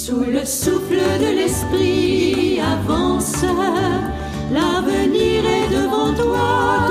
Sous le souffle de l'esprit, avance, l'avenir est devant toi.